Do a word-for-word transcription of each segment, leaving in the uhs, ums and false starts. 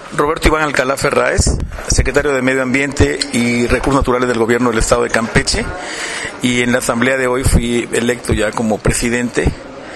Roberto Iván Alcalá Ferráez, secretario de Medio Ambiente y Recursos Naturales del Gobierno del Estado de Campeche, y en la asamblea de hoy fui electo ya como presidente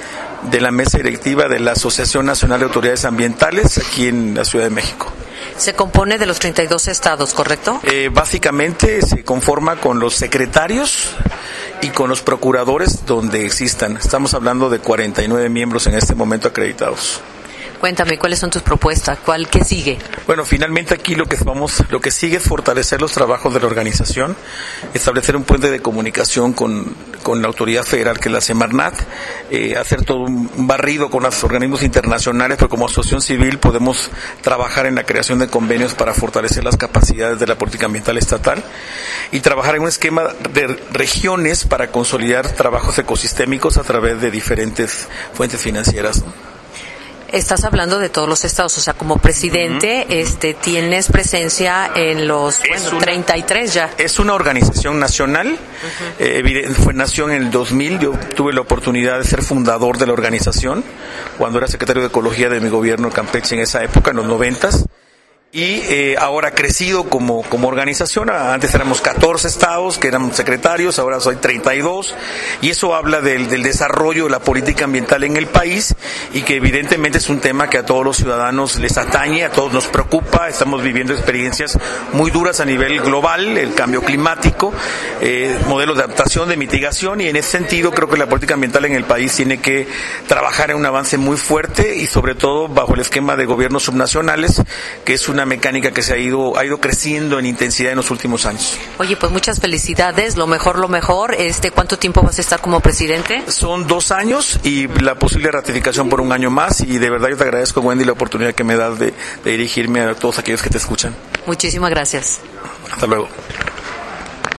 de la mesa directiva de la Asociación Nacional de Autoridades Ambientales aquí en la Ciudad de México. Se compone de los treinta y dos estados, ¿correcto? Eh, básicamente se conforma con los secretarios y con los procuradores donde existan. Estamos hablando de cuarenta y nueve miembros en este momento acreditados. Cuéntame, ¿cuáles son tus propuestas? ¿Cuál, qué sigue? Bueno, finalmente aquí lo que vamos, lo que sigue es fortalecer los trabajos de la organización, establecer un puente de comunicación con, con la autoridad federal que es la Semarnat, eh, hacer todo un barrido con los organismos internacionales, pero como asociación civil podemos trabajar en la creación de convenios para fortalecer las capacidades de la política ambiental estatal y trabajar en un esquema de regiones para consolidar trabajos ecosistémicos a través de diferentes fuentes financieras, ¿no? Estás hablando de todos los estados, o sea, como presidente, uh-huh. este, tienes presencia en los bueno, una, treinta y tres ya. Es una organización nacional, uh-huh. eh, fue, nació en el dos mil, yo tuve la oportunidad de ser fundador de la organización, cuando era secretario de Ecología de mi gobierno de Campeche en esa época, en los noventas. Y eh, ahora ha crecido como, como organización. Antes éramos catorce estados que eran secretarios, ahora soy treinta y dos, y eso habla del, del desarrollo de la política ambiental en el país, y que evidentemente es un tema que a todos los ciudadanos les atañe, a todos nos preocupa. Estamos viviendo experiencias muy duras a nivel global, el cambio climático, eh, modelos de adaptación, de mitigación, y en ese sentido creo que la política ambiental en el país tiene que trabajar en un avance muy fuerte, y sobre todo bajo el esquema de gobiernos subnacionales, que es una mecánica que se ha ido ha ido creciendo en intensidad en los últimos años. Oye, pues muchas felicidades, lo mejor, lo mejor. Este, ¿cuánto tiempo vas a estar como presidente? Son dos años y la posible ratificación por un año más, y de verdad yo te agradezco, Wendy, la oportunidad que me das de, de dirigirme a todos aquellos que te escuchan. Muchísimas gracias. Hasta luego.